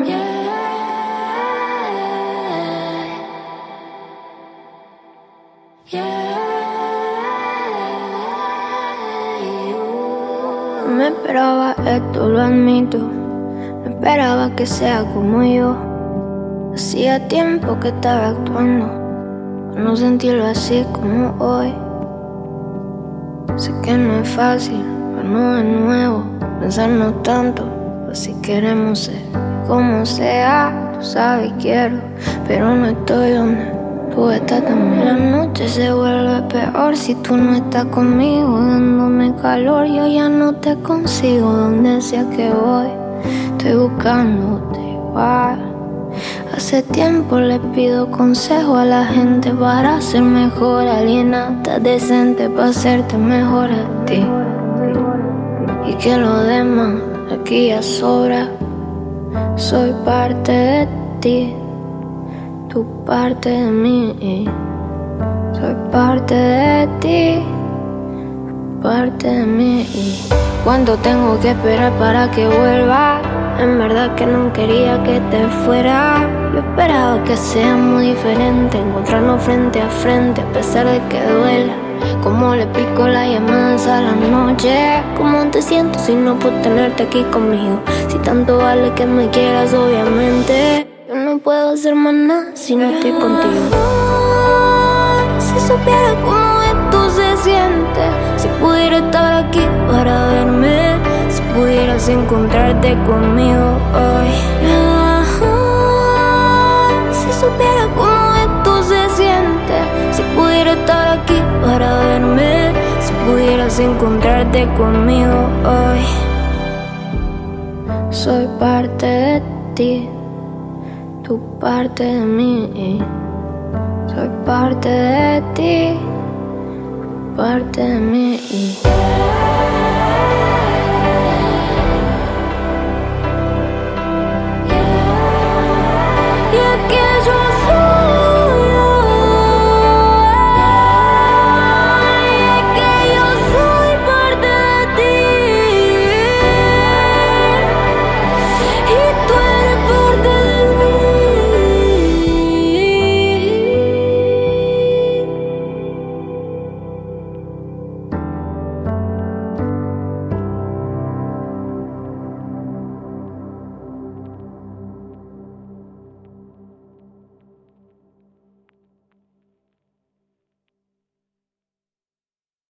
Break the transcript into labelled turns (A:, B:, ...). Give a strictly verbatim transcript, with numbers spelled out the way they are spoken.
A: No me esperaba esto, lo admito. No esperaba que sea como yo. Hacía tiempo que estaba actuando para no sentirlo así como hoy. Sé que no es fácil, pero no es nuevo pensarnos tanto, así queremos ser. Y como sea, tú sabes quiero, pero no estoy donde tú estás también. La noche se vuelve peor si tú no estás conmigo, dándome calor. Yo ya no te consigo donde sea que voy, estoy buscándote igual. Hace tiempo le pido consejo a la gente para ser mejor, alienada, decente para hacerte mejor a ti. Y que lo demás aquí ya sobra. Soy parte de ti, tú parte de mí. Soy parte de ti, parte de mí. ¿Cuánto tengo que esperar para que vuelva? En verdad que no quería que te fuera. Yo esperaba que seamos diferentes, encontrarnos frente a frente a pesar de que duela. Cómo le pico las llamadas a la noche. Cómo te siento si no puedo tenerte aquí conmigo. Si tanto vale que me quieras, obviamente. Yo no puedo hacer más nada si no estoy contigo. Si supiera cómo esto se siente, si pudiera estar aquí para verme, si pudieras encontrarte conmigo hoy. Si supiera cómo esto se siente, si pudiera estar aquí para verme, si pudieras encontrarte conmigo hoy. Soy parte de ti, tú parte de mí. Soy parte de ti, parte de mí.